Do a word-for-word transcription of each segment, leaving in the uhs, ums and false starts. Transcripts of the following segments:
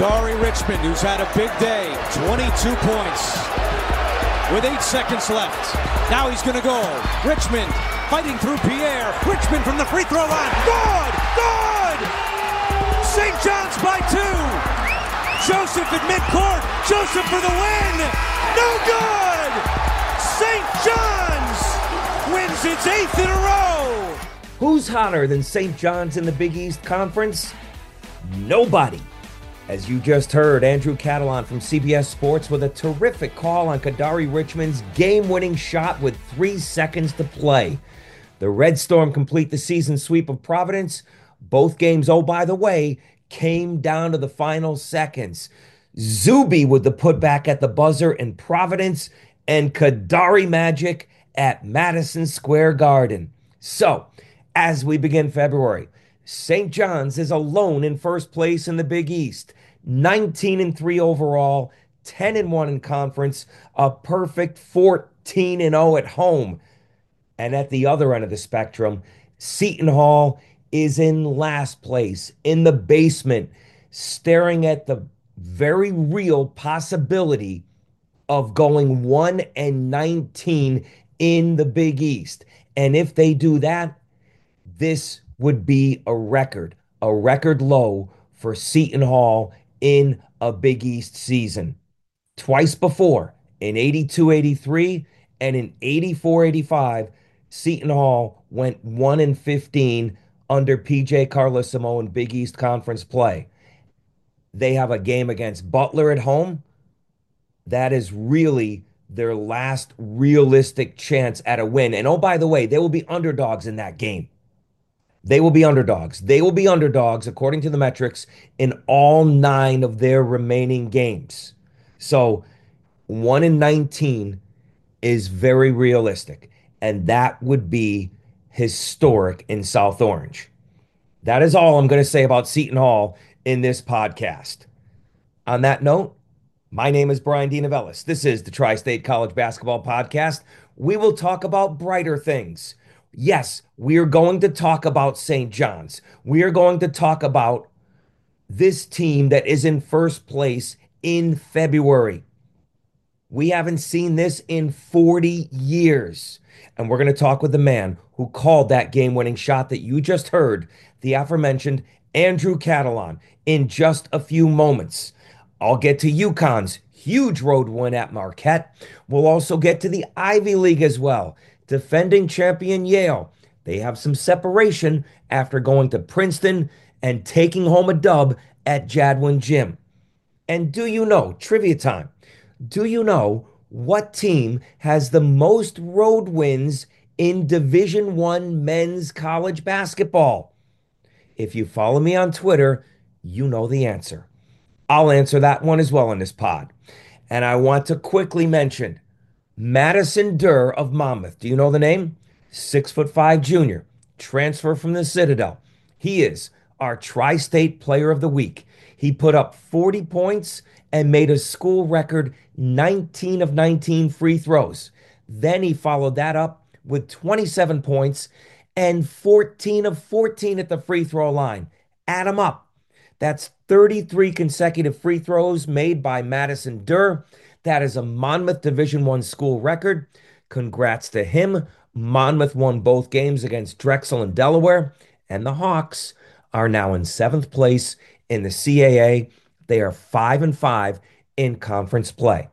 Kadari Richmond, who's had a big day, twenty-two points with eight seconds left. Now he's going to go. Richmond fighting through Pierre. Richmond from the free throw line. Good! Good! Saint John's by two. Joseph at midcourt. Joseph for the win. No good! Saint John's wins its eighth in a row. Who's hotter than Saint John's in the Big East Conference? Nobody. As you just heard, Andrew Catalon from C B S Sports with a terrific call on Kadari Richmond's game-winning shot with three seconds to play. The Red Storm complete the season sweep of Providence. Both games, oh, by the way, came down to the final seconds. Zuby with the putback at the buzzer in Providence, and Kadari Magic at Madison Square Garden. So, as we begin February, Saint John's is alone in first place in the Big East. nineteen and three overall, ten and one in conference, a perfect fourteen and oh at home. And at the other end of the spectrum, Seton Hall is in last place, in the basement, staring at the very real possibility of going one and nineteen in the Big East. And if they do that, this would be a record, a record low for Seton Hall in a Big East season. Twice before, in eighty-two eighty-three and in eighty-four eighty-five, Seton Hall went one and fifteen under P J Carlesimo in Big East Conference play. They have a game against Butler at home. That is really their last realistic chance at a win. And oh, by the way, they will be underdogs in that game. They will be underdogs. They will be underdogs, according to the metrics, in all nine of their remaining games. So one in nineteen is very realistic, and that would be historic in South Orange. That is all I'm going to say about Seton Hall in this podcast. On that note, my name is Brian D. Novellis. This is the Tri-State College Basketball Podcast. We will talk about brighter things. Yes, we are going to talk about Saint John's. We are going to talk about this team that is in first place in February. We haven't seen this in forty years. And we're going to talk with the man who called that game-winning shot that you just heard, the aforementioned Andrew Catalon, in just a few moments. I'll get to UConn's huge road win at Marquette. We'll also get to the Ivy League as well. Defending champion Yale. They have some separation after going to Princeton and taking home a dub at Jadwin Gym. And do you know, trivia time, do you know what team has the most road wins in Division One men's college basketball? If you follow me on Twitter, you know the answer. I'll answer that one as well in this pod. And I want to quickly mention Madison Durr of Monmouth. Do you know the name? Six foot five junior, transfer from the Citadel. He is our Tri-State Player of the Week. He put up forty points and made a school record nineteen of nineteen free throws. Then he followed that up with twenty-seven points and fourteen of fourteen at the free throw line. Add them up. That's thirty-three consecutive free throws made by Madison Durr. That is a Monmouth Division One school record. Congrats to him. Monmouth won both games against Drexel and Delaware, and the Hawks are now in seventh place in the C A A. They are five and five in conference play.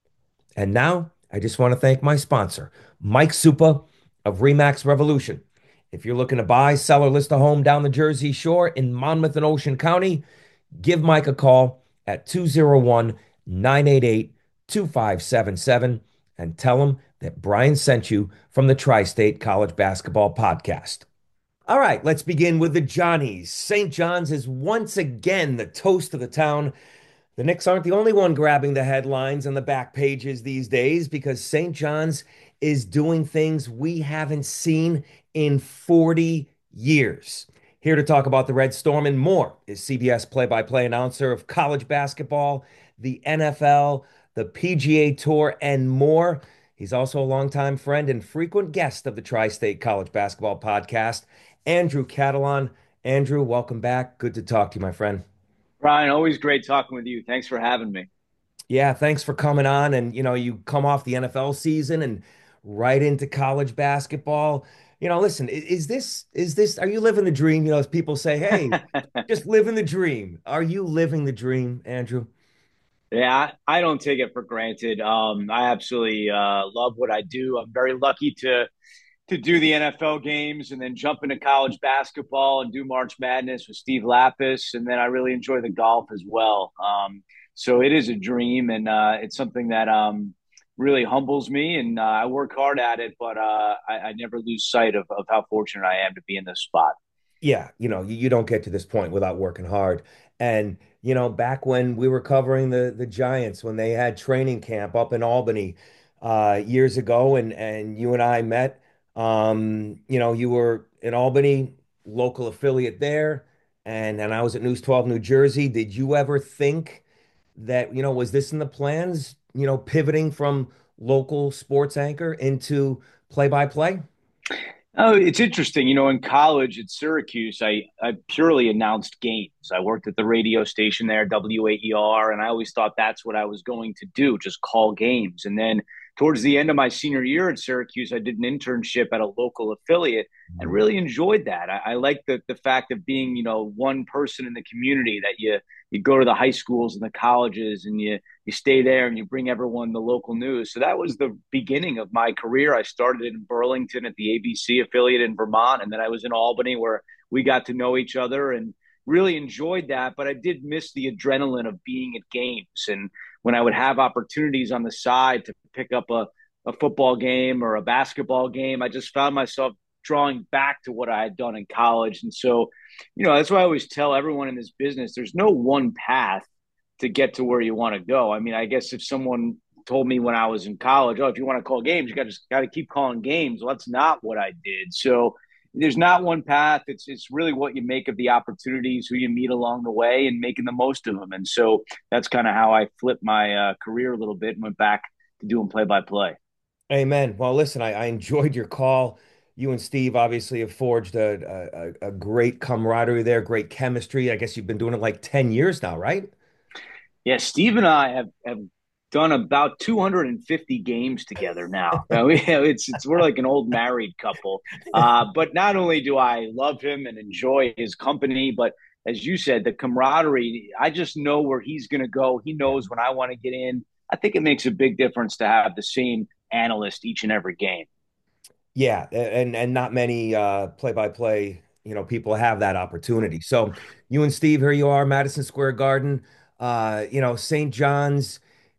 And now I just want to thank my sponsor, Mike Supa of Remax Revolution. If you're looking to buy, sell, or list a home down the Jersey Shore in Monmouth and Ocean County, give Mike a call at two oh one, nine eight eight, two five seven seven and tell him that Brian sent you from the Tri-State College Basketball Podcast. All right, let's begin with the Johnnies. Saint John's is once again the toast of the town. The Knicks aren't the only one grabbing the headlines and the back pages these days, because Saint John's is doing things we haven't seen in forty years. Here to talk about the Red Storm and more is C B S play-by-play announcer of college basketball, the N F L, the P G A Tour, and more. He's also a longtime friend and frequent guest of the Tri-State College Basketball Podcast, Andrew Catalon. Andrew, welcome back. Good to talk to you, my friend. Brian, always great talking with you. Thanks for having me. Yeah, thanks for coming on. And you know, you come off the N F L season and right into college basketball. You know, listen, i- is this is this are you living the dream? You know, as people say, hey, just living the dream. Are you living the dream, Andrew? Yeah, I, I don't take it for granted. Um, I absolutely uh, love what I do. I'm very lucky to to do the N F L games and then jump into college basketball and do March Madness with Steve Lapis, and then I really enjoy the golf as well. Um, so it is a dream, and uh, it's something that um, really humbles me, and uh, I work hard at it. But uh, I, I never lose sight of, of how fortunate I am to be in this spot. Yeah, you know, you, you don't get to this point without working hard. And, you know, back when we were covering the the Giants, when they had training camp up in Albany uh years ago and and you and I met, um, you know, you were in Albany, local affiliate there, and and I was at News twelve New Jersey. Did you ever think that, you know, was this in the plans, you know, pivoting from local sports anchor into play-by-play? Oh, it's interesting. You know, in college at Syracuse, I, I purely announced games. I worked at the radio station there, W A E R, and I always thought that's what I was going to do, just call games. And then towards the end of my senior year at Syracuse, I did an internship at a local affiliate and really enjoyed that. I, I like the the fact of being, you know, one person in the community that you you go to the high schools and the colleges and you you stay there and you bring everyone the local news. So that was the beginning of my career. I started in Burlington at the A B C affiliate in Vermont, and then I was in Albany where we got to know each other and really enjoyed that. But I did miss the adrenaline of being at games. And when I would have opportunities on the side to pick up a, a football game or a basketball game, I just found myself drawing back to what I had done in college. And so, you know, that's why I always tell everyone in this business there's no one path to get to where you want to go. I mean, I guess if someone told me when I was in college, oh, if you want to call games, you got to just got to keep calling games. Well, that's not what I did. So there's not one path. It's it's really what you make of the opportunities, who you meet along the way, and making the most of them. And so that's kind of how I flipped my uh, career a little bit and went back to doing play by play. Amen. Well, listen, I, I enjoyed your call. You and Steve obviously have forged a, a, a great camaraderie there, great chemistry. I guess you've been doing it like ten years now, right? Yeah, Steve and I have have done about two hundred fifty games together now. Uh, we, it's it's we're like an old married couple. Uh, but not only do I love him and enjoy his company, but as you said, the camaraderie. I just know where he's going to go. He knows when I want to get in. I think it makes a big difference to have the same analyst each and every game. Yeah, and and not many uh play-by-play, you know, people have that opportunity. So you and Steve, here you are, Madison Square Garden. Uh, you know, Saint John's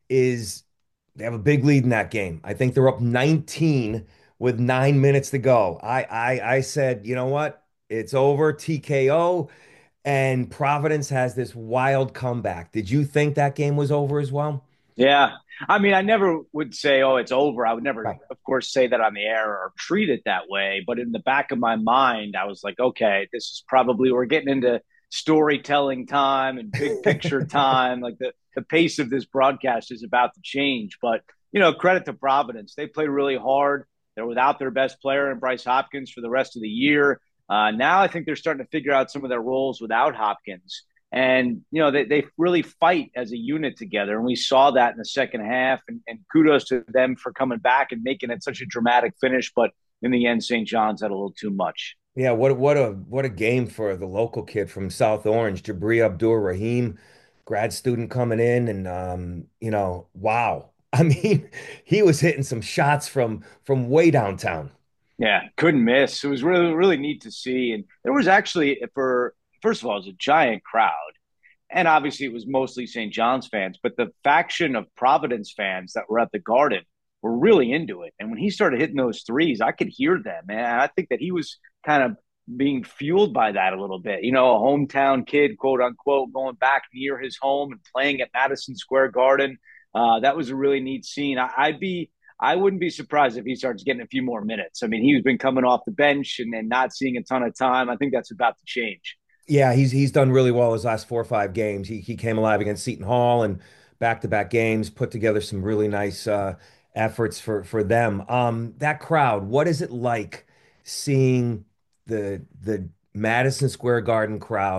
is they have a big lead in that game. I think they're up nineteen with nine minutes to go. I I I said, you know what? It's over, T K O, and Providence has this wild comeback. Did you think that game was over as well? Yeah. I mean, I never would say, oh, it's over. I would never, Right. of course, say that on the air or treat it that way. But in the back of my mind, I was like, okay, this is probably, we're getting into storytelling time and big picture time. Like the, the pace of this broadcast is about to change. But, you know, credit to Providence. They played really hard. They're without their best player in Bryce Hopkins for the rest of the year. Uh, now I think they're starting to figure out some of their roles without Hopkins. And, you know, they, they really fight as a unit together. And we saw that in the second half. And, and kudos to them for coming back and making it such a dramatic finish. But in the end, Saint John's had a little too much. Yeah, what what a what a game for the local kid from South Orange, Jabri Abdur Rahim, grad student coming in, and um, you know, wow. I mean, he was hitting some shots from from way downtown. Yeah, couldn't miss. It was really, really neat to see. And there was actually, for first of all, it was a giant crowd. And obviously, it was mostly Saint John's fans, but the faction of Providence fans that were at the Garden were really into it. And when he started hitting those threes, I could hear them, man. I think that he was kind of being fueled by that a little bit. You know, a hometown kid, quote unquote, going back near his home and playing at Madison Square Garden. Uh, that was a really neat scene. I, I'd be I wouldn't be surprised if he starts getting a few more minutes. I mean, he's been coming off the bench and then not seeing a ton of time. I think that's about to change. Yeah, he's he's done really well his last four or five games. He he came alive against Seton Hall and back-to-back games, put together some really nice uh efforts for for them. Um, that crowd, what is it like seeing the the Madison Square Garden crowd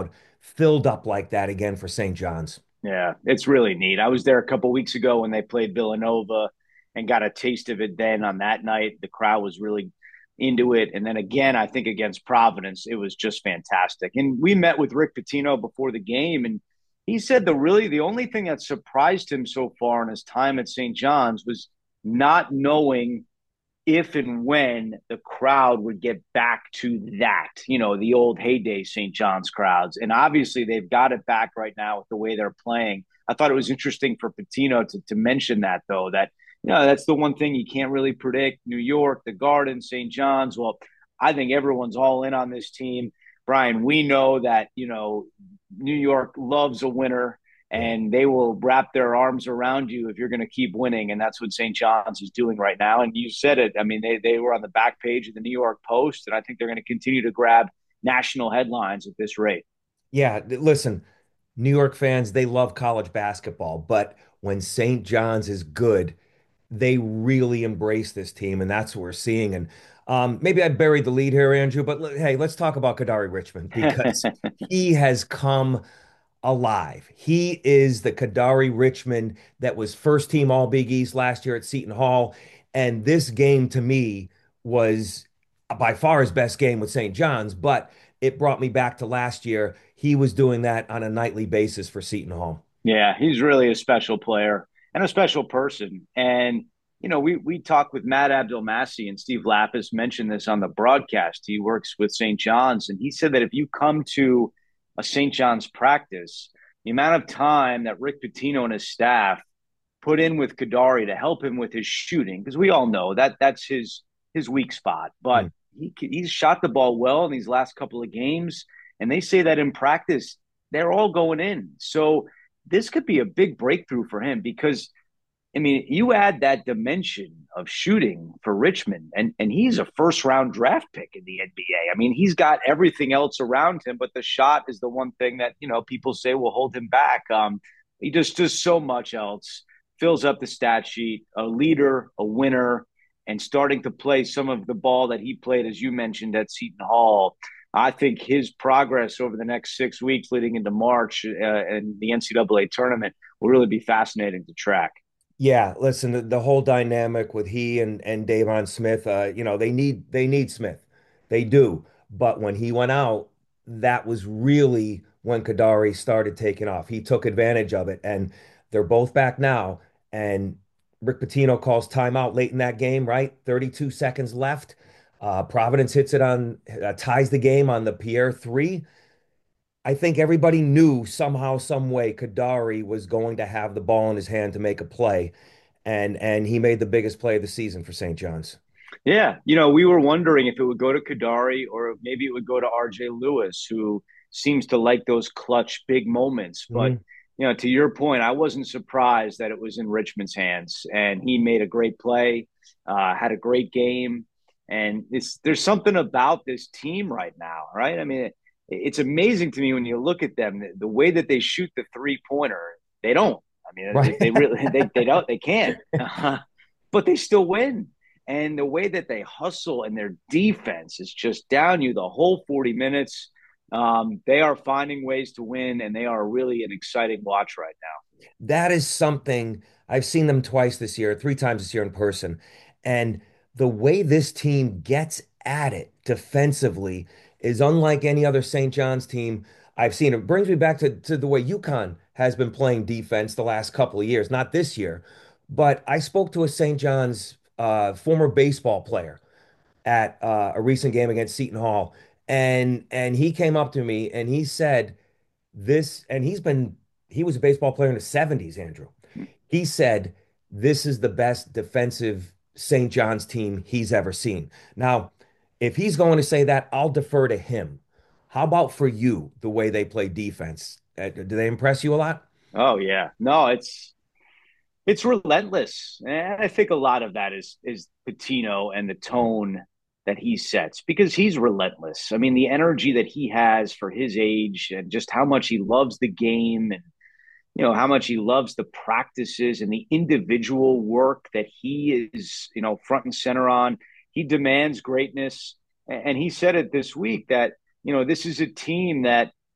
filled up like that again for Saint John's. Yeah, it's really neat. I was there a couple weeks ago when they played Villanova and got a taste of it then on that night. The crowd was really into it. And then again, I think against Providence, it was just fantastic. And we met with Rick Pitino before the game, and he said the really the only thing that surprised him so far in his time at Saint John's was not knowing if and when the crowd would get back to that, you know, the old heyday Saint John's crowds. And obviously they've got it back right now with the way they're playing. I thought it was interesting for Pitino to, to mention that, though, that, you know, that's the one thing you can't really predict. New York, the Garden, Saint John's. Well, I think everyone's all in on this team. Brian, we know that, you know, New York loves a winner, and they will wrap their arms around you if you're going to keep winning. And that's what Saint John's is doing right now. And you said it. I mean, they, they were on the back page of the New York Post, and I think they're going to continue to grab national headlines at this rate. Yeah, listen, New York fans, they love college basketball, but when Saint John's is good, they really embrace this team, and that's what we're seeing. And um, maybe I buried the lead here, Andrew, but hey, let's talk about Kadari Richmond because he has come alive. He is the Kadari Richmond that was first team All Big East last year at Seton Hall. And this game to me was by far his best game with Saint John's, but it brought me back to last year. He was doing that on a nightly basis for Seton Hall. Yeah, he's really a special player and a special person. And, you know, we we talked with Matt Abdelmassi, and Steve Lapis mentioned this on the broadcast. He works with Saint John's, and he said that if you come to a Saint John's practice, the amount of time that Rick Pitino and his staff put in with Kadari to help him with his shooting, because we all know that that's his his weak spot. But mm. he he's shot the ball well in these last couple of games, and they say that in practice they're all going in. So this could be a big breakthrough for him because, I mean, you add that dimension of shooting for Richmond, and, and he's a first-round draft pick in the N B A. I mean, he's got everything else around him, but the shot is the one thing that, you know, people say will hold him back. Um, he just does so much else, fills up the stat sheet, a leader, a winner, and starting to play some of the ball that he played, as you mentioned, at Seton Hall. I think his progress over the next six weeks leading into March uh, and the N C double A tournament will really be fascinating to track. Yeah, listen, the, the whole dynamic with he and and Davon Smith, uh, you know, they need they need Smith. They do. But when he went out, that was really when Kadari started taking off. He took advantage of it, and they're both back now. And Rick Pitino calls timeout late in that game, right? thirty-two seconds left. Uh, Providence hits it on, uh, ties the game on the Pierre three. I think everybody knew somehow, some way, Kadari was going to have the ball in his hand to make a play, and and he made the biggest play of the season for Saint John's. Yeah, you know, we were wondering if it would go to Kadari or maybe it would go to R J Lewis, who seems to like those clutch big moments. But mm-hmm. you know, to your point, I wasn't surprised that it was in Richmond's hands, and he made a great play, uh, had a great game. And it's, there's something about this team right now, right? I mean, it, it's amazing to me when you look at them, the, the way that they shoot the three pointer. They don't. I mean, right. they, they really they, they don't. They can't. Uh, but they still win. And the way that they hustle and their defense is just down you the whole forty minutes. Um, they are finding ways to win, and they are really an exciting watch right now. That is something I've seen them twice this year, three times this year in person, and the way this team gets at it defensively is unlike any other Saint John's team I've seen. It brings me back to, to the way UConn has been playing defense the last couple of years, not this year. But I spoke to a Saint John's uh, former baseball player at uh, a recent game against Seton Hall, and and he came up to me and he said this, and he's been he was a baseball player in the seventies, Andrew. He said this is the best defensive Saint John's team he's ever seen. Now, if he's going to say that, I'll defer to him. How about for you, the way they play defense? Uh, do they impress you a lot? Oh, yeah. No, it's it's relentless. And I think a lot of that is is Pitino and the tone that he sets, because he's relentless. I mean, the energy that he has for his age and just how much he loves the game, and you know, how much he loves the practices and the individual work that he is, you know, front and center on. He demands greatness. And he said it this week that, you know, this is a team that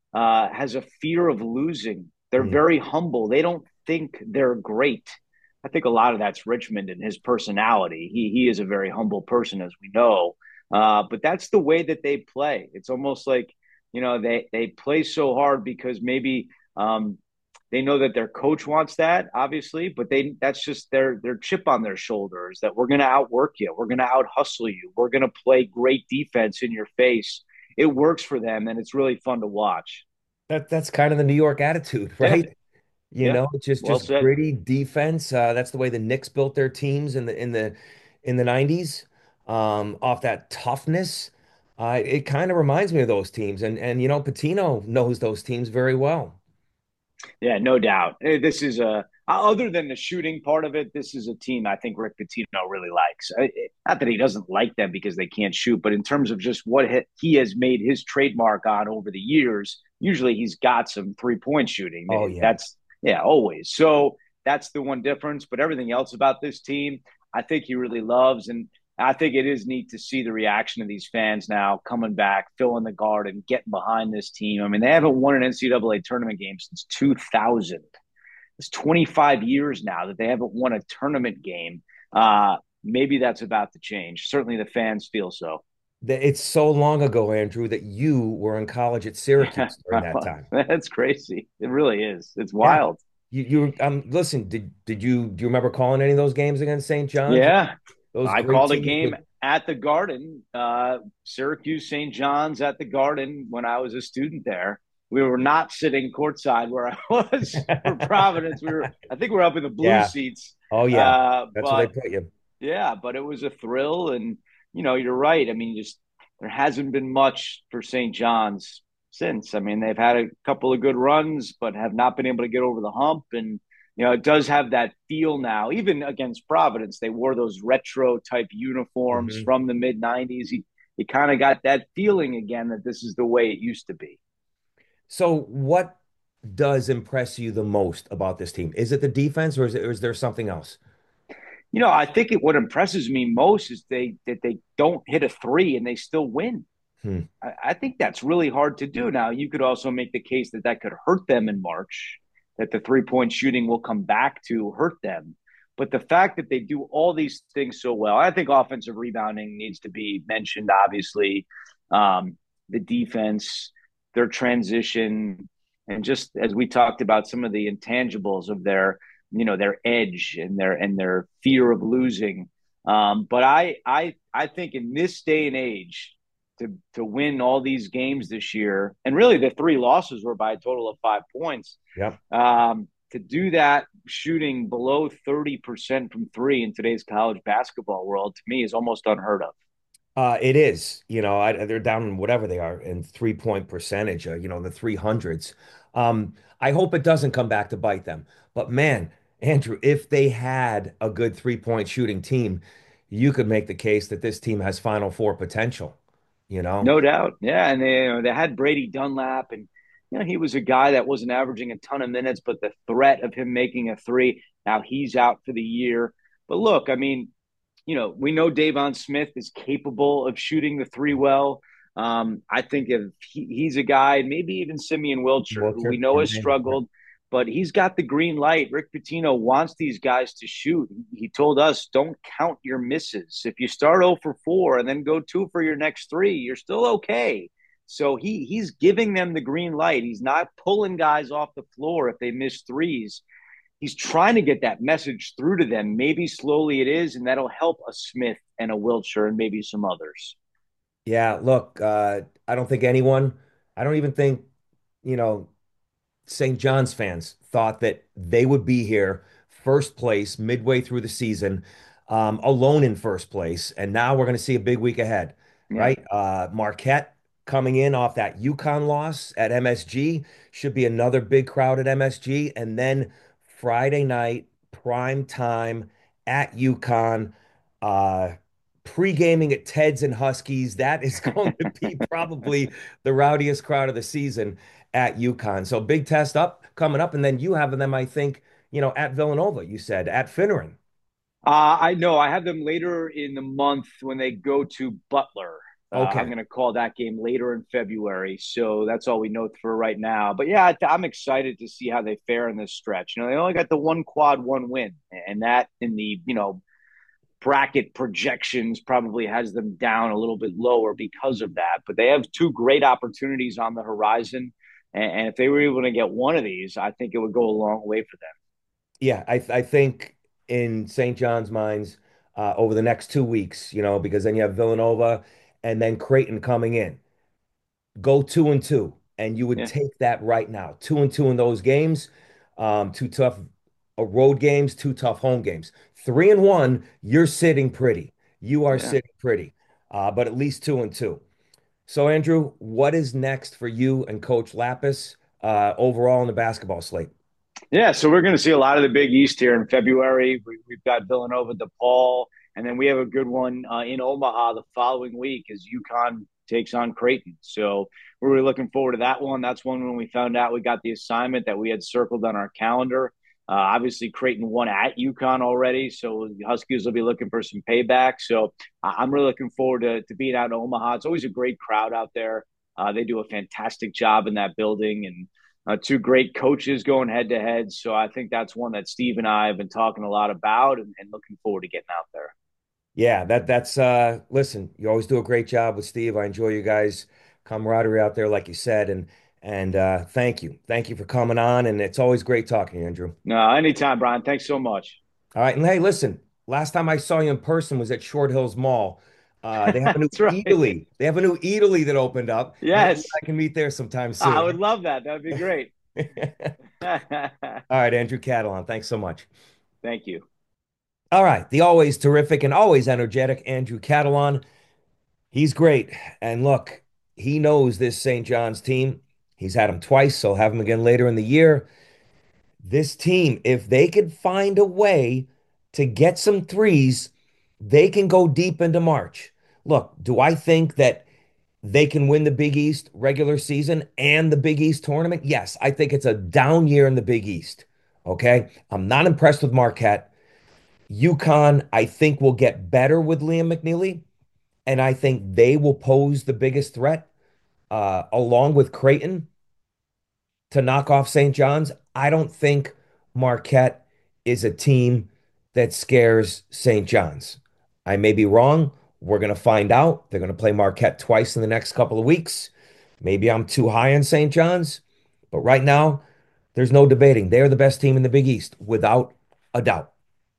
uh, has a fear of losing. They're Hmm. very humble. They don't think they're great. I think a lot of that's Richmond and his personality. He he is a very humble person, as we know. Uh, but that's the way that they play. It's almost like, you know, they they play so hard because maybe um, they know that their coach wants that, obviously, but they that's just their their chip on their shoulders that we're going to outwork you, we're going to out hustle you, we're going to play great defense in your face. It works for them, and it's really fun to watch. That that's kind of the New York attitude, Yeah, right? You yeah, know, just well just said. gritty defense. Uh, that's the way the Knicks built their teams in the in the in the nineties. Um, off that toughness. Uh, it kind of reminds me of those teams. And and you know, Patino knows those teams very well. Yeah, no doubt. Eh, This is a other than the shooting part of it. This is a team I think Rick Pitino really likes. I- I- Not that he doesn't like them because they can't shoot, but in terms of just what he he has made his trademark on over the years, usually he's got some three point shooting. Oh Eh, yeah. That's yeah, always. So that's the one difference. But everything else about this team, I think he really loves, and I think it is neat to see the reaction of these fans now coming back, filling the Garden, getting behind this team. I mean, they haven't won an N C double A tournament game since two thousand. It's twenty-five years now that they haven't won a tournament game. Uh, maybe that's about to change. Certainly the fans feel so. Th- It's so long ago, Andrew, that you were in college at Yeah, Syracuse during that time. that's crazy. It really is. It's Yeah. wild. You you um listen, did did you do you remember calling any of those games against Saint John's? Yeah. Those I great called a teams game with at the Garden, uh, Syracuse Saint John's at the Garden when I was a student there. We were not sitting courtside where I was for Providence. We were, I think we were up in the blue Yeah. seats. Oh yeah. Uh, That's where they but put you. yeah, but it was a thrill. And, you know, you're right. I mean, just there hasn't been much for Saint John's since. I mean, they've had a couple of good runs, but have not been able to get over the hump. And, you know, it does have that feel now. Even against Providence, they wore those retro type uniforms Mhm. from the mid nineties. You, you kind of got that feeling again that this is the way it used to be. So what does impress you the most about this team? Is it the defense or is it, or is there something else? You know, I think it, what impresses me most is they that they don't hit a three and they still win. Hmm. I, I think that's really hard to do. Now, you could also make the case that that could hurt them in March, that the three point shooting will come back to hurt them. But the fact that they do all these things so well, I think offensive rebounding needs to be mentioned, obviously. Um, the defense, their transition, and just as we talked about some of the intangibles of their, you know, their edge and their and their fear of losing. Um, but I I I think in this day and age, to to win all these games this year, and really the three losses were by a total of five points. Yep. Um, to do that, shooting below thirty percent from three in today's college basketball world, to me, is almost unheard of. Uh, it is, you know, I, they're down in whatever they are in three point percentage, uh, you know, the three hundreds. Um, I hope it doesn't come back to bite them. But man, Andrew, if they had a good three point shooting team, you could make the case that this team has Final Four potential, you know? No doubt. Yeah. And they, you know, they had Brady Dunlap, and, you know, he was a guy that wasn't averaging a ton of minutes, but the threat of him making a three, now he's out for the year. But look, I mean, you know, we know Davon Smith is capable of shooting the three well. Um, I think if he, he's a guy, maybe even Simeon Wilcher, who we Wilcher, know your has man. struggled, but he's got the green light. Rick Pitino wants these guys to shoot. He told us, don't count your misses. If you start zero for four and then go two for your next three, you're still okay. So he he's giving them the green light. He's not pulling guys off the floor if they miss threes. He's trying to get that message through to them. Maybe slowly it is, and that'll help a Smith and a Wilcher and maybe some others. Yeah, look, uh, I don't think anyone, I don't even think, you know, Saint John's fans thought that they would be here first place midway through the season, um, alone in first place. And now we're going to see a big week ahead, Yeah. right? Uh, Marquette coming in off that UConn loss at M S G should be another big crowd at M S G. And then Friday night, prime time at UConn, uh, pre-gaming at Ted's and Huskies. That is going to be probably the rowdiest crowd of the season at UConn. So big test up coming up, and then you have them, I think, you know, at Villanova. You said at Finneran. Uh, I know I have them later in the month when they go to Butler. Uh, I'm Okay. going to call that game later in February. So that's all we know for right now. But yeah, I'm excited to see how they fare in this stretch. You know, they only got the one quad, one win, and that in the, you know, bracket projections probably has them down a little bit lower because of that. But they have two great opportunities on the horizon. And, and if they were able to get one of these, I think it would go a long way for them. Yeah, I I think in Saint John's minds uh, over the next two weeks, you know, because then you have Villanova and then Creighton coming in. Go two and two, and you would Yeah. take that right now. Two and two in those games. Um, two tough uh, road games, two tough home games. Three and one, you're sitting pretty. You are Yeah. sitting pretty. Uh, but at least two and two. So, Andrew, what is next for you and Coach Lapis uh, overall in the basketball slate? Yeah, so we're going to see a lot of the Big East here in February. We, we've got Villanova, DePaul, and then we have a good one uh, in Omaha the following week as UConn takes on Creighton. So we're really looking forward to that one. That's one when we found out we got the assignment that we had circled on our calendar. Uh, obviously, Creighton won at UConn already, so the Huskies will be looking for some payback. So I'm really looking forward to, to being out in Omaha. It's always a great crowd out there. Uh, they do a fantastic job in that building, and uh, two great coaches going head to head. So I think that's one that Steve and I have been talking a lot about and, and looking forward to getting out there. Yeah, that that's uh listen, you always do a great job with Steve. I enjoy you guys camaraderie out there, like you said, and and uh thank you. Thank you for coming on, and it's always great talking to you, Andrew. No, anytime, Brian. Thanks so much. All right, and hey, listen, last time I saw you in person was at Short Hills Mall. Uh they have a new That's right. Eataly. They have a new Eataly that opened up. Maybe Yes. I can meet there sometime I soon. would love that. That would be great. All right, Andrew Catalan, thanks so much. Thank you. All right, the always terrific and always energetic Andrew Catalan. He's great. And look, he knows this Saint John's team. He's had him twice, so he'll have him again later in the year. This team, if they could find a way to get some threes, they can go deep into March. Look, do I think that they can win the Big East regular season and the Big East tournament? Yes, I think it's a down year in the Big East. Okay. I'm not impressed with Marquette. UConn, I think, will get better with Liam McNeely, and I think they will pose the biggest threat uh, along with Creighton to knock off Saint John's. I don't think Marquette is a team that scares Saint John's. I may be wrong. We're going to find out. They're going to play Marquette twice in the next couple of weeks. Maybe I'm too high on Saint John's, but right now, there's no debating. They're the best team in the Big East, without a doubt.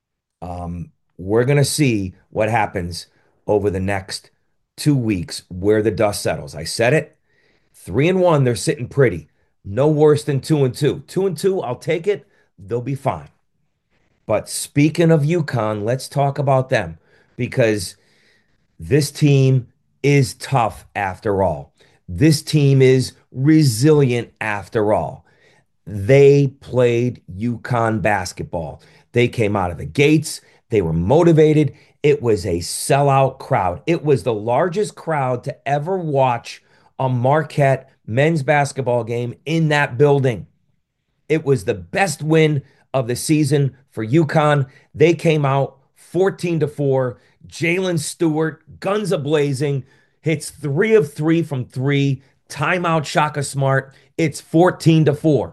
Um, we're going to see what happens over the next two weeks where the dust settles. I said it. Three and one, they're sitting pretty. No worse than two and two. Two and two, I'll take it. They'll be fine. But speaking of UConn, let's talk about them because this team is tough after all. This team is resilient after all. They played UConn basketball. They came out of the gates. They were motivated. It was a sellout crowd. It was the largest crowd to ever watch a Marquette men's basketball game in that building. It was the best win of the season for UConn. They came out fourteen to four. Jalen Stewart, guns a blazing, hits three of three from three. Timeout Shaka Smart. It's fourteen to four.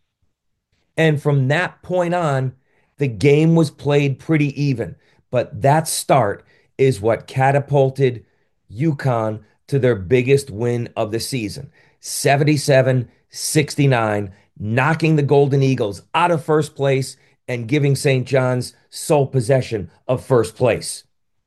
And from that point on, the game was played pretty even. But that start is what catapulted UConn to their biggest win of the season, seventy-seven sixty-nine, knocking the Golden Eagles out of first place and giving Saint John's sole possession of first place.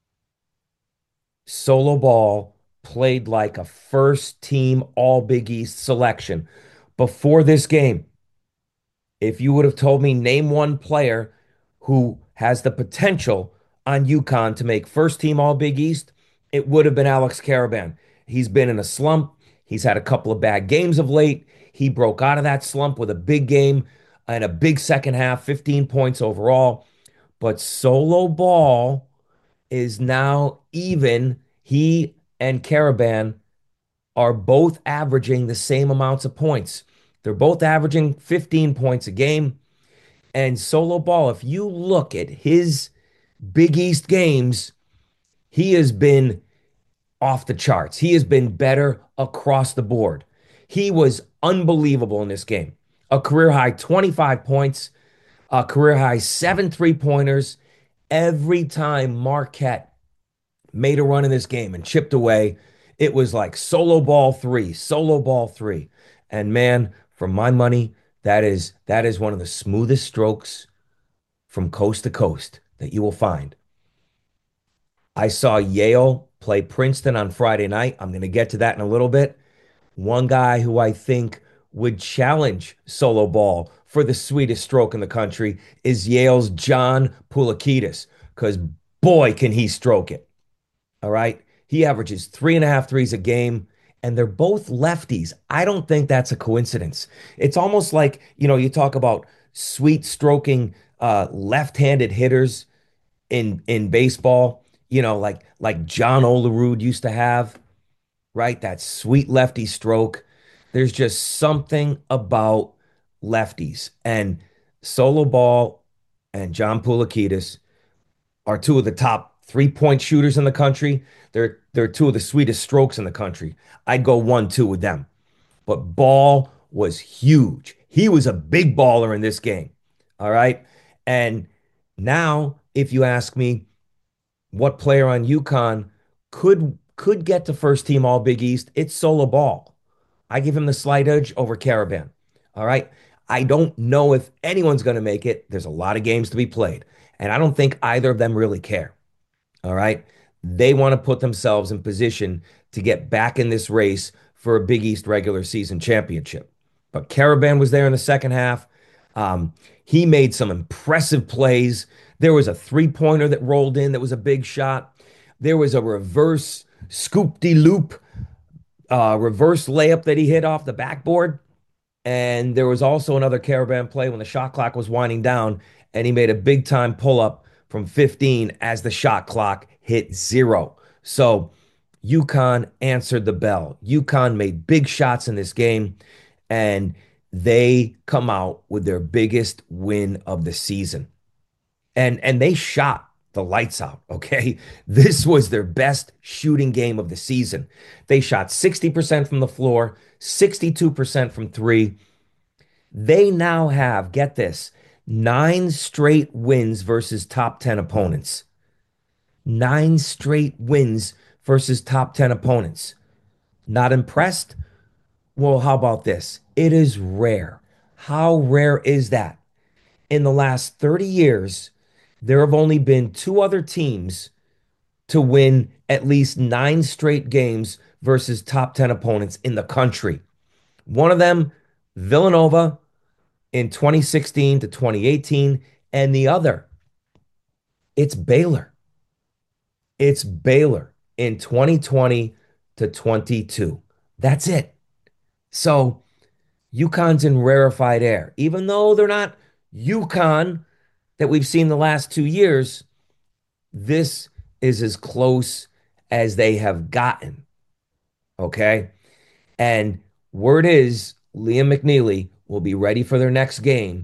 Solo ball played like a first team All Big East selection. Before this game, if you would have told me name one player who has the potential on UConn to make first team All Big East, it would have been Alex Caravan. He's been in a slump. He's had a couple of bad games of late. He broke out of that slump with a big game and a big second half, fifteen points overall. But solo ball is now even. He and Caravan are both averaging the same amounts of points. They're both averaging fifteen points a game. And solo ball, if you look at his Big East games, he has been off the charts. He has been better across the board. He was unbelievable in this game. A career high twenty-five points, a career high seven three pointers. Every time Marquette made a run in this game and chipped away, it was like solo ball three, solo ball three. And man, for my money, that is that is one of the smoothest strokes from coast to coast that you will find. I saw Yale play Princeton on Friday night. I'm going to get to that in a little bit. One guy who I think would challenge solo ball for the sweetest stroke in the country is Yale's John Poulikitis, because boy, can he stroke it. All right. He averages three and a half threes a game, and they're both lefties. I don't think that's a coincidence. It's almost like, you know, you talk about sweet stroking uh, left-handed hitters in in baseball, you know, like like John Olerud used to have, right? That sweet lefty stroke. There's just something about lefties. And Solo Ball and John Poulikitis are two of the top three-point shooters in the country. They're they're two of the sweetest strokes in the country. I'd go one two with them. But Ball was huge. He was a big baller in this game. All right. And now, if you ask me, what player on UConn could could get to first team All Big East, it's Solo Ball. I give him the slight edge over Caravan. All right. I don't know if anyone's going to make it. There's a lot of games to be played, and I don't think either of them really care. All right. They want to put themselves in position to get back in this race for a Big East regular season championship. But Caravan was there in the second half. Um, he made some impressive plays. There was a three-pointer that rolled in that was a big shot. There was a reverse scoop-de-loop, uh, reverse layup that he hit off the backboard. And there was also another Caravan play when the shot clock was winding down, and he made a big-time pull-up from fifteen as the shot clock hit zero. So UConn answered the bell. UConn made big shots in this game, and they come out with their biggest win of the season. And and they shot the lights out, okay? This was their best shooting game of the season. They shot sixty percent from the floor, sixty-two percent from three. They now have, get this, nine straight wins versus top ten opponents. Nine straight wins versus top ten opponents. Not impressed? Well, how about this? It is rare. How rare is that? In the last thirty years, there have only been two other teams to win at least nine straight games versus top ten opponents in the country. One of them, Villanova in twenty sixteen to twenty eighteen, and the other, it's Baylor. It's Baylor in twenty twenty to twenty-two. That's it. So UConn's in rarefied air. Even though they're not UConn that we've seen the last two years, this is as close as they have gotten. Okay? And word is Liam McNeely will be ready for their next game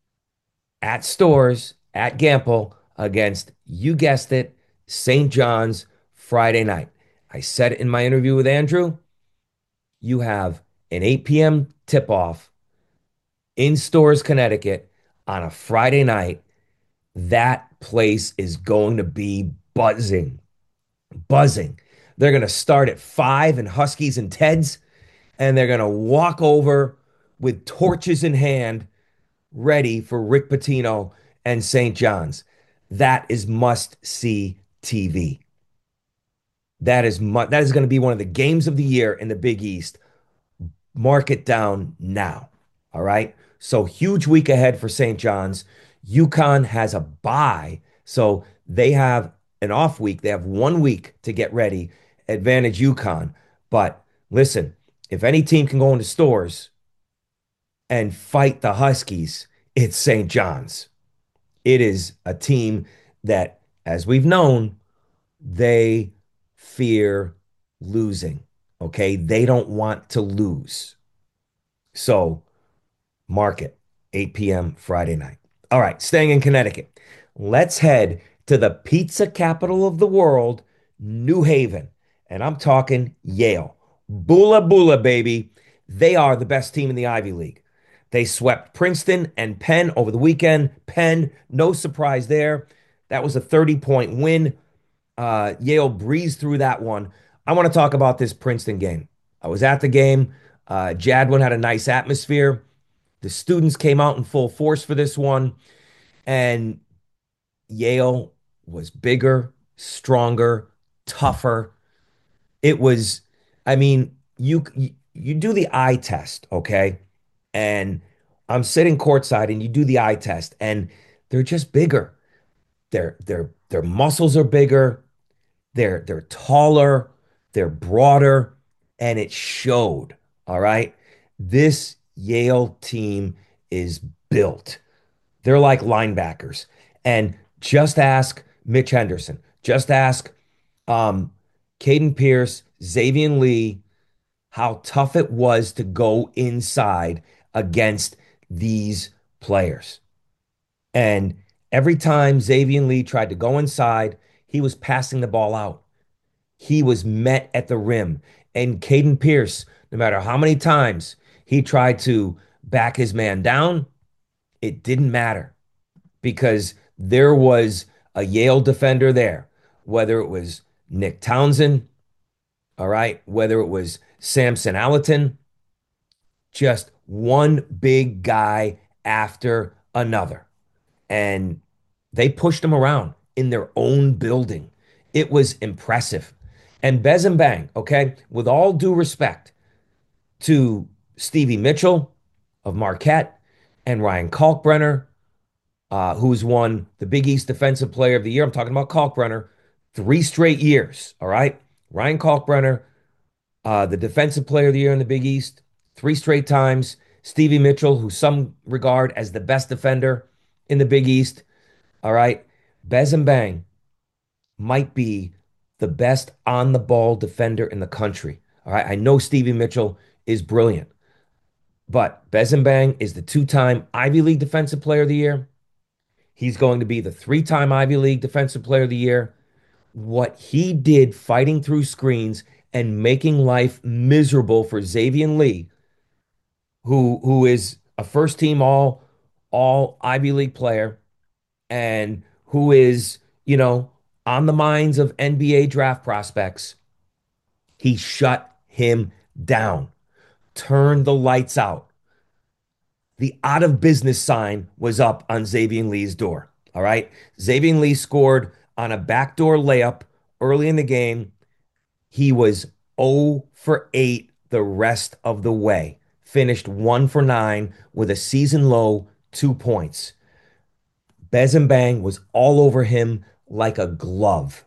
at Storrs, at Gampel, against, you guessed it, Saint John's Friday night. I said it in my interview with Andrew. You have an eight p.m. tip-off in Storrs, Connecticut on a Friday night. That place is going to be buzzing, buzzing. They're going to start at five in Huskies and Teds, and they're going to walk over with torches in hand, ready for Rick Pitino and Saint John's. That is must-see T V. That is mu- that is going to be one of the games of the year in the Big East. Mark it down now. All right. So huge week ahead for Saint John's. UConn has a bye, so they have an off week. They have one week to get ready. Advantage UConn. But listen, if any team can go into Storrs and fight the Huskies, it's Saint John's. It is a team that, as we've known, they fear losing. Okay. They don't want to lose. So mark it, eight p.m. Friday night. All right. Staying in Connecticut, let's head to the pizza capital of the world, New Haven, and I'm talking Yale. Bula Bula, baby. They are the best team in the Ivy League. They swept Princeton and Penn over the weekend. Penn, no surprise there. That was a thirty point win. Uh, Yale breezed through that one. I want to talk about this Princeton game. I was at the game. Uh, Jadwin had a nice atmosphere. The students came out in full force for this one, and Yale was bigger, stronger, tougher. It was, I mean, you you do the eye test, okay? And I'm sitting courtside and you do the eye test and they're just bigger. Their their their muscles are bigger, they're they're taller, they're broader, and it showed, all right? This Yale team is built. They're like linebackers. And just ask Mitch Henderson. Just ask um, Caden Pierce, Xavier Lee, how tough it was to go inside against these players. And every time Xavier Lee tried to go inside, he was passing the ball out. He was met at the rim. And Caden Pierce, no matter how many times he tried to back his man down, it didn't matter because there was a Yale defender there, whether it was Nick Townsend, all right, whether it was Samson Allerton, just one big guy after another. And they pushed him around in their own building. It was impressive. And Bez and Bang, okay, with all due respect to Stevie Mitchell of Marquette and Ryan Kalkbrenner, uh, who's won the Big East Defensive Player of the Year. I'm talking about Kalkbrenner, three straight years. All right. Ryan Kalkbrenner, uh, the Defensive Player of the Year in the Big East, three straight times. Stevie Mitchell, who some regard as the best defender in the Big East. All right. Bez and Bang might be the best on the ball defender in the country. All right. I know Stevie Mitchell is brilliant, but Bez and Bang is the two time Ivy League Defensive Player of the Year. He's going to be the three time Ivy League Defensive Player of the Year. What he did fighting through screens and making life miserable for Xavier Lee, who who is a first team all all Ivy League player and who is, you know, on the minds of N B A draft prospects. He shut him down, turned the lights out. The out of business sign was up on Xavier Lee's door. All right. Xavier Lee scored on a backdoor layup early in the game. He was zero for eight the rest of the way. Finished one for nine with a season low two points. Bez and Bang was all over him like a glove,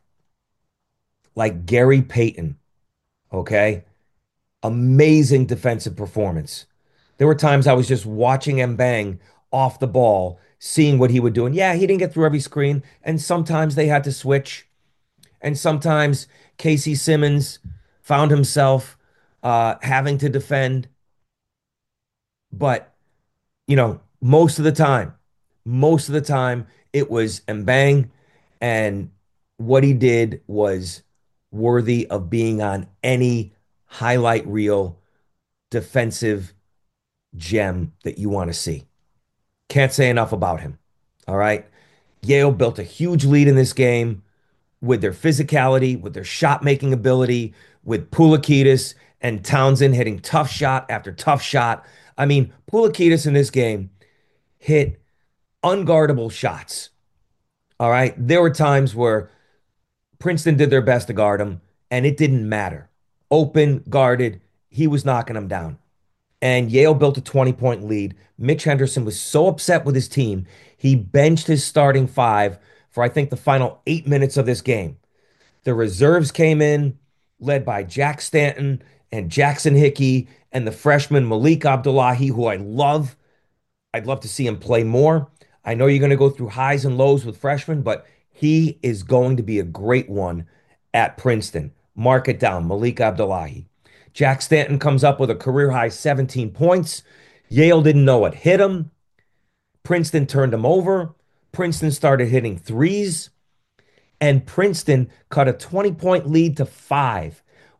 like Gary Payton. Okay. Amazing defensive performance. There were times I was just watching Mbang off the ball, seeing what he would do. And yeah, he didn't get through every screen. And sometimes they had to switch. And sometimes Casey Simmons found himself uh, having to defend. But, you know, most of the time, most of the time, it was Mbang. And what he did was worthy of being on any highlight reel defensive gem that you want to see. Can't say enough about him. All right. Yale built a huge lead in this game with their physicality, with their shot making ability, with Poulikitis and Townsend hitting tough shot after tough shot. I mean, Poulikitis in this game hit unguardable shots. All right. There were times where Princeton did their best to guard him, and it didn't matter. Open, guarded, he was knocking them down. And Yale built a twenty point lead. Mitch Henderson was so upset with his team, he benched his starting five for, I think, the final eight minutes of this game. The reserves came in, led by Jack Stanton and Jackson Hickey and the freshman Malik Abdullahi, who I love. I'd love to see him play more. I know you're going to go through highs and lows with freshmen, but he is going to be a great one at Princeton. Mark it down, Malik Abdullahi. Jack Stanton comes up with a career high seventeen points. Yale didn't know what hit him. Princeton turned him over. Princeton started hitting threes. And Princeton cut a twenty point lead to five.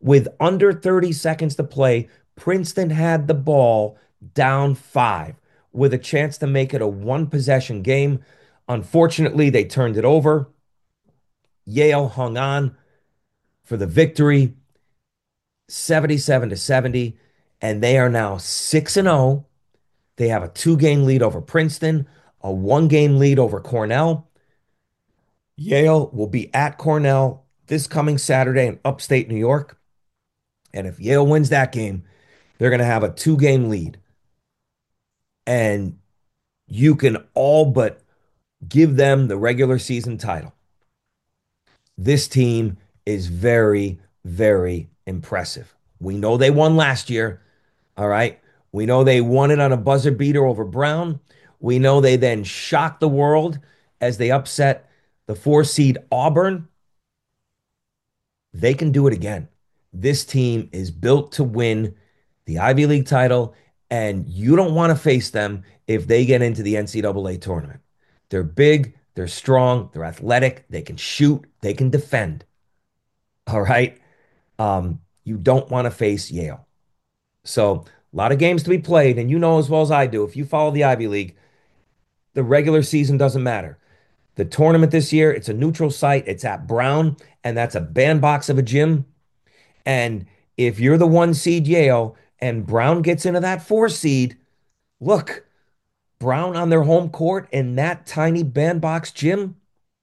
With under thirty seconds to play, Princeton had the ball down five with a chance to make it a one possession game. Unfortunately, they turned it over. Yale hung on for the victory, seventy-seven to seventy, and they are now six and oh. They have a two-game lead over Princeton, a one-game lead over Cornell. Yale will be at Cornell this coming Saturday in upstate New York. And if Yale wins that game, they're going to have a two-game lead. And you can all but give them the regular season title. This team is very, very impressive. We know they won last year. All right. We know they won it on a buzzer beater over Brown. We know they then shocked the world as they upset the four seed Auburn. They can do it again. This team is built to win the Ivy League title, and you don't want to face them if they get into the N C double A tournament. They're big, they're strong, they're athletic, they can shoot, they can defend. All right. Um, you don't want to face Yale. So a lot of games to be played, and you know as well as I do, if you follow the Ivy League, the regular season doesn't matter. The tournament this year, it's a neutral site. It's at Brown, and that's a bandbox of a gym. And if you're the one seed Yale and Brown gets into that four seed, look, Brown on their home court in that tiny bandbox gym,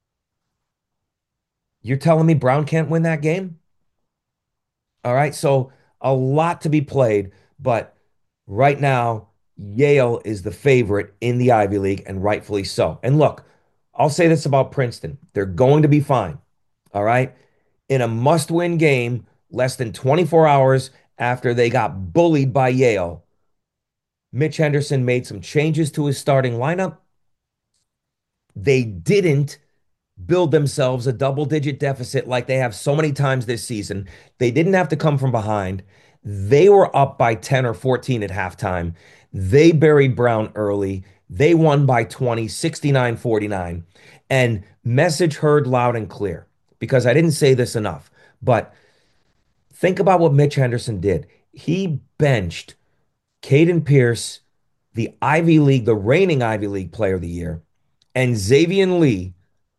you're telling me Brown can't win that game? All right, so a lot to be played, but right now, Yale is the favorite in the Ivy League, and rightfully so. And look, I'll say this about Princeton. They're going to be fine. All right. In a must win game, less than twenty-four hours after they got bullied by Yale, Mitch Henderson made some changes to his starting lineup. They didn't build themselves a double digit deficit like they have so many times this season. They didn't have to come from behind. They were up by ten or fourteen at halftime. They buried Brown early. They won by twenty, sixty-nine forty-nine. And message heard loud and clear, because I didn't say this enough, but think about what Mitch Henderson did. He benched Caden Pierce, the Ivy League, the reigning Ivy League player of the year, and Xavier Lee,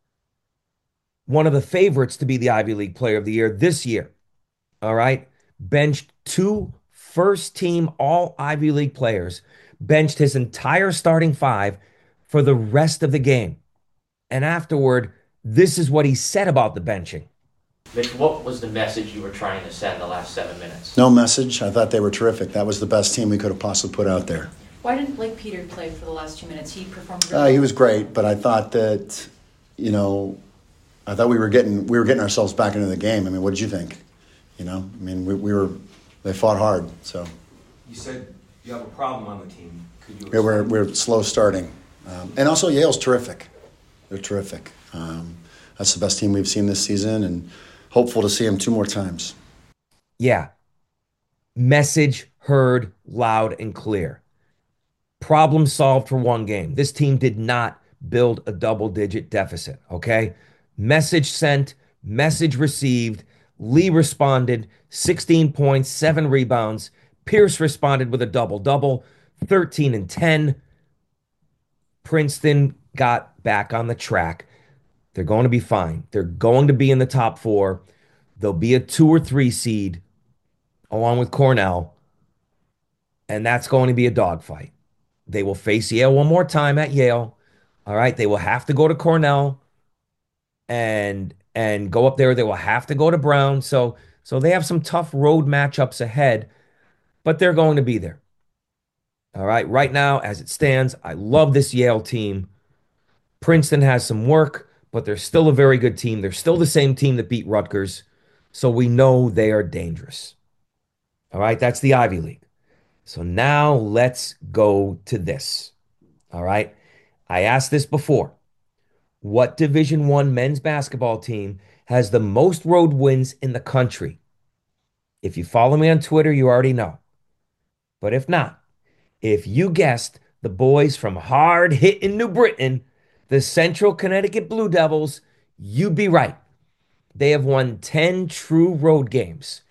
one of the favorites to be the Ivy League player of the year this year. All right. Benched two first team all Ivy League players, benched his entire starting five for the rest of the game. And afterward, this is what he said about the benching. Mitch, what was the message you were trying to send the last seven minutes? No message. I thought they were terrific. That was the best team we could have possibly put out there. Why didn't Blake Peter play for the last two minutes? He performed really uh, well. He was great, but I thought that, you know, I thought we were getting we were getting ourselves back into the game. I mean, what did you think? You know, I mean, we, we were they fought hard. So you said you have a problem on the team. Could you? Yeah, we're we're slow starting, um, and also Yale's terrific. They're terrific. Um, that's the best team we've seen this season, and hopeful to see them two more times. Yeah. Message heard loud and clear. Problem solved for one game. This team did not build a double-digit deficit, okay? Message sent, message received. Lee responded, sixteen points, seven rebounds. Pierce responded with a double-double, thirteen and ten. Princeton got back on the track. They're going to be fine. They're going to be in the top four. They'll be a two or three seed along with Cornell, and that's going to be a dogfight. They will face Yale one more time at Yale. All right. They will have to go to Cornell and and go up there. They will have to go to Brown. So so they have some tough road matchups ahead, but they're going to be there. All right. Right now, as it stands, I love this Yale team. Princeton has some work, but they're still a very good team. They're still the same team that beat Rutgers. So we know they are dangerous. All right. That's the Ivy League. So now let's go to this. All right. I asked this before. What Division One men's basketball team has the most road wins in the country? If you follow me on Twitter, you already know. But if not, if you guessed the boys from hard-hitting New Britain, the Central Connecticut Blue Devils, you'd be right. They have won ten true road games.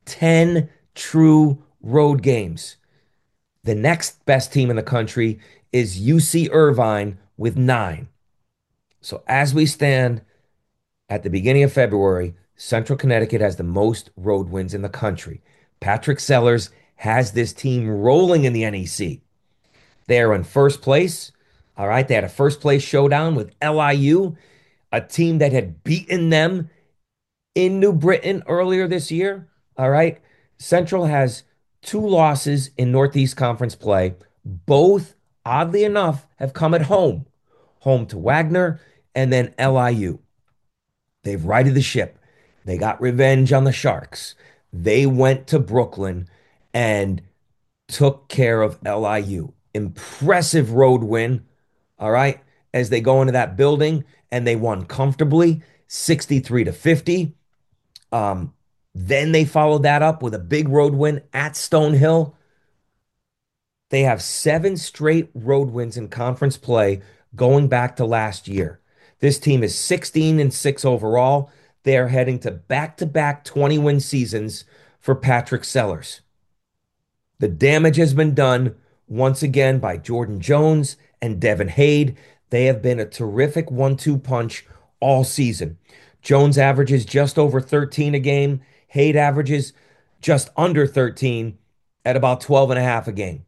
ten true road games. The next best team in the country is U C Irvine with nine. So as we stand at the beginning of February, Central Connecticut has the most road wins in the country. Patrick Sellers has this team rolling in the N E C. They are in first place. All right. They had a first place showdown with L I U, a team that had beaten them in New Britain earlier this year. All right. Central has two losses in Northeast Conference play. Both, oddly enough, have come at home. Home to Wagner and then L I U. They've righted the ship. They got revenge on the Sharks. They went to Brooklyn and took care of L I U. Impressive road win, all right, as they go into that building, and they won comfortably, sixty-three to fifty. Um, then they followed that up with a big road win at Stonehill. They have seven straight road wins in conference play going back to last year. This team is sixteen and six overall. They are heading to back-to-back twenty-win seasons for Patrick Sellers. The damage has been done once again by Jordan Jones and Devin Hade. They have been a terrific one two punch all season. Jones averages just over thirteen a game. Hade averages just under thirteen at about twelve and a half a game.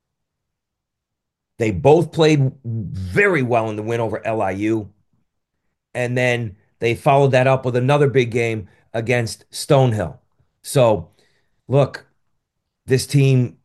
They both played very well in the win over L I U. And then they followed that up with another big game against Stonehill. So, look, this team,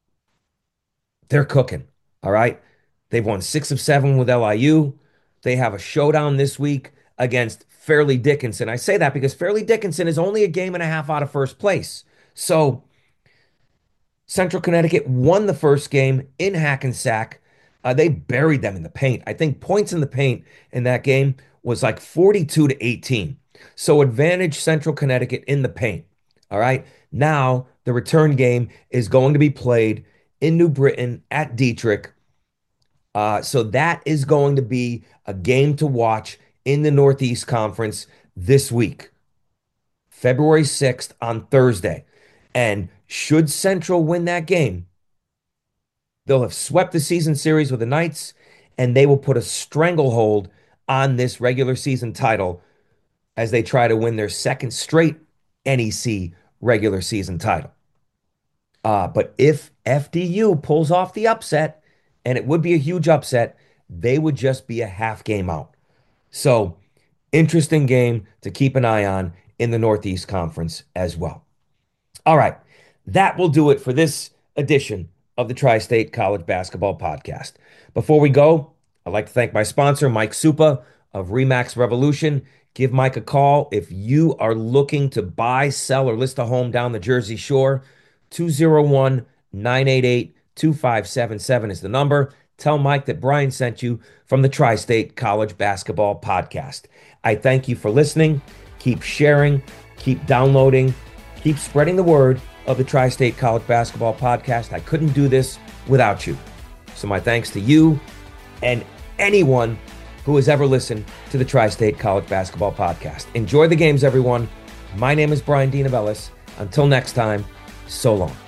they're cooking, all right? They've won six of seven with L I U. They have a showdown this week against Fairleigh Dickinson. I say that because Fairleigh Dickinson is only a game and a half out of first place. So, Central Connecticut won the first game in Hackensack. Uh, they buried them in the paint. I think points in the paint in that game was like forty-two to eighteen. So advantage Central Connecticut in the paint. All right. Now the return game is going to be played in New Britain at Dietrich. Uh, so that is going to be a game to watch in the Northeast Conference this week, February sixth on Thursday. And should Central win that game, they'll have swept the season series with the Knights, and they will put a stranglehold on this regular season title as they try to win their second straight N E C regular season title. Uh, but if F D U pulls off the upset, and it would be a huge upset, they would just be a half game out. So, interesting game to keep an eye on in the Northeast Conference as well. All right, that will do it for this edition of the Tri-State College Basketball Podcast. Before we go, I'd like to thank my sponsor, Mike Supa of Remax Revolution. Give Mike a call if you are looking to buy, sell, or list a home down the Jersey Shore. two oh one, nine eight eight, two five seven seven is the number. Tell Mike that Brian sent you from the Tri-State College Basketball Podcast. I thank you for listening. Keep sharing, keep downloading, keep spreading the word of the Tri-State College Basketball Podcast. I couldn't do this without you. So my thanks to you and anyone who has ever listened to the Tri-State College Basketball Podcast. Enjoy the games, everyone. My name is Brian Dinavelis. Until next time, so long.